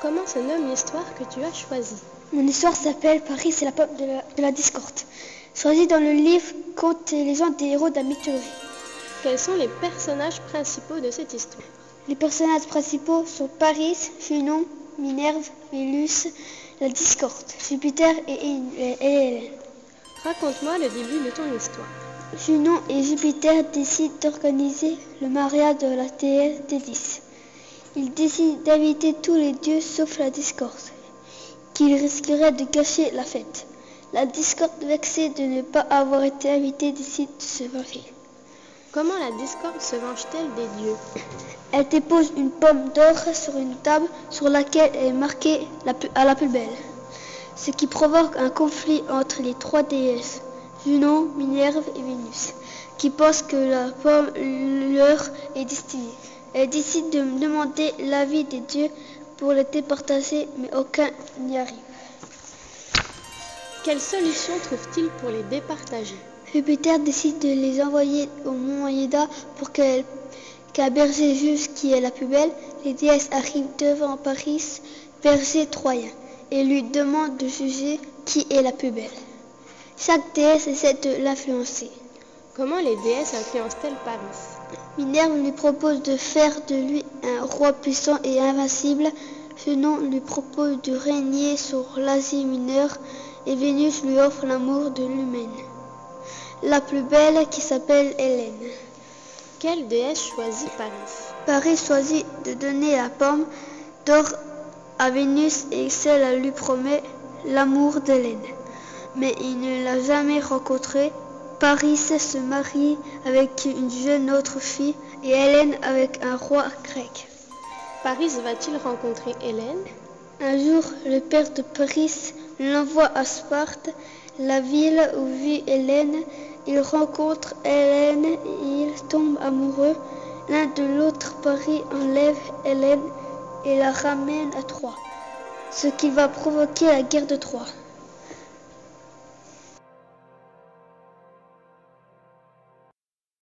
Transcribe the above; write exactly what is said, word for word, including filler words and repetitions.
Comment se nomme l'histoire que tu as choisie? Mon histoire s'appelle Paris, c'est la pomme de la, de la discorde. Choisie dans le livre Contes et légendes des héros de la mythologie. Quels sont les personnages principaux de cette histoire? Les personnages principaux sont Paris, Junon, Minerve, Vénus, la discorde, Jupiter et Hélène. Raconte-moi le début de ton histoire. Junon et Jupiter décident d'organiser le mariage de la déesse Délice. Ils décident d'inviter tous les dieux sauf la discorde, qui risquerait de gâcher la fête. La discorde, vexée de ne pas avoir été invitée, décide de se venger. Comment la discorde se venge-t-elle des dieux? Elle dépose une pomme d'or sur une table sur laquelle est marquée la plus, à la plus belle, ce qui provoque un conflit entre les trois déesses, Junon, Minerve et Vénus, qui pensent que la pomme leur est destinée. Elle décide de demander l'avis des dieux pour les départager, mais aucun n'y arrive. Quelle solution trouve-t-il pour les départager? Jupiter décide de les envoyer au mont Ida pour qu'elle qu'un berger juge qui est la plus belle. Les déesses arrivent devant Paris, berger troyen, et lui demandent de juger qui est la plus belle. Chaque déesse essaie de l'influencer. Comment les déesses influencent-elles Paris? Minerve lui propose de faire de lui un roi puissant et invincible. Junon lui propose de régner sur l'Asie mineure et Vénus lui offre l'amour de l'humaine, la plus belle, qui s'appelle Hélène. Quelle déesse choisit Paris? Paris choisit de donner la pomme d'or à Vénus et celle lui promet l'amour d'Hélène. Mais il ne l'a jamais rencontrée. Paris se marie avec une jeune autre fille et Hélène avec un roi grec. Paris va-t-il rencontrer Hélène? Un jour, le père de Paris l'envoie à Sparte, la ville où vit Hélène. Il rencontre Hélène et ils tombent amoureux. L'un de l'autre, Paris enlève Hélène et la ramène à Troie, ce qui va provoquer la guerre de Troie.